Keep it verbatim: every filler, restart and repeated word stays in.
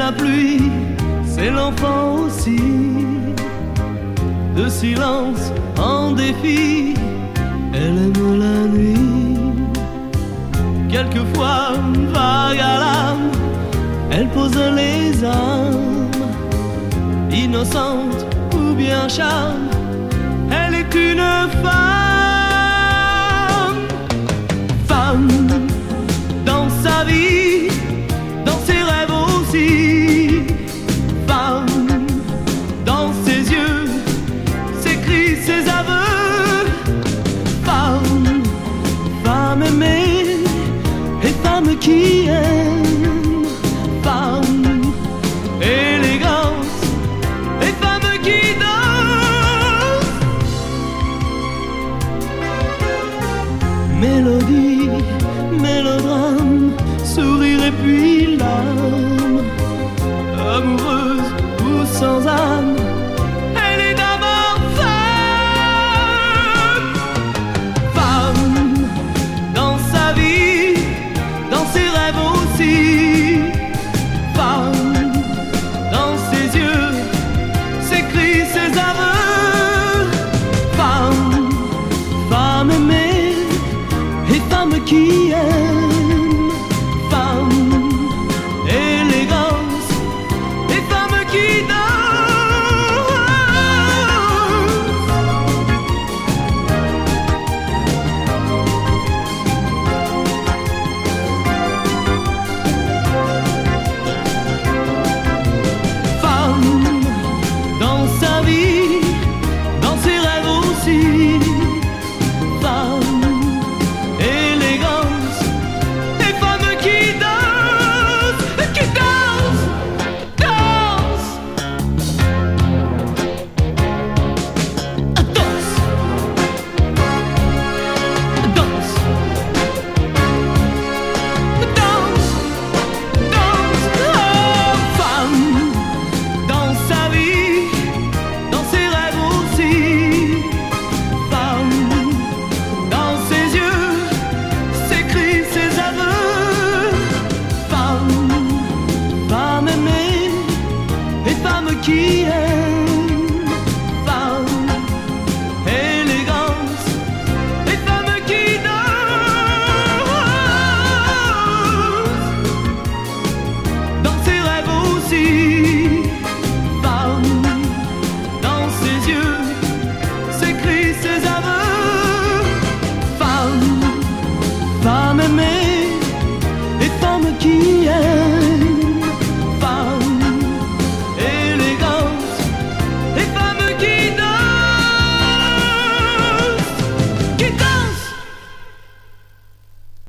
la pluie, c'est l'enfant aussi. De silence en défi, elle aime la nuit. Quelquefois, vague à l'âme, elle pose les âmes. Innocente ou bien charme, elle est une femme. Femme dans sa vie, dans ses rêves aussi. Femme dans ses yeux, ses cris, ses aveux. Femme, femme aimée et femme qui aime. Femme, élégance et femme qui danse. Mélodie, mélodrame, sourire et puis larmes. Amoureuse ou sans âme, elle est d'abord femme. Femme dans sa vie, dans ses rêves aussi. Femme dans ses yeux, ses cris, ses aveux. Femme, femme aimée et femme qui aime. Femme, élégance et femme qui danse. Femme dans sa vie, dans ses rêves aussi. Femme, élégance et femme qui danse, qui danse, danse, danse, danse, danse, danse. Oh, femme dans sa vie, dans ses rêves aussi. Femme dans ses yeux, ses cris, ses aveux. Femme, femme aimée et femme qui aime. Femme, élégance et femme qui danse. Dans ses rêves aussi. Femme dans ses yeux, ses cris, ses aveux. Femme, femme aimée et femme qui aime.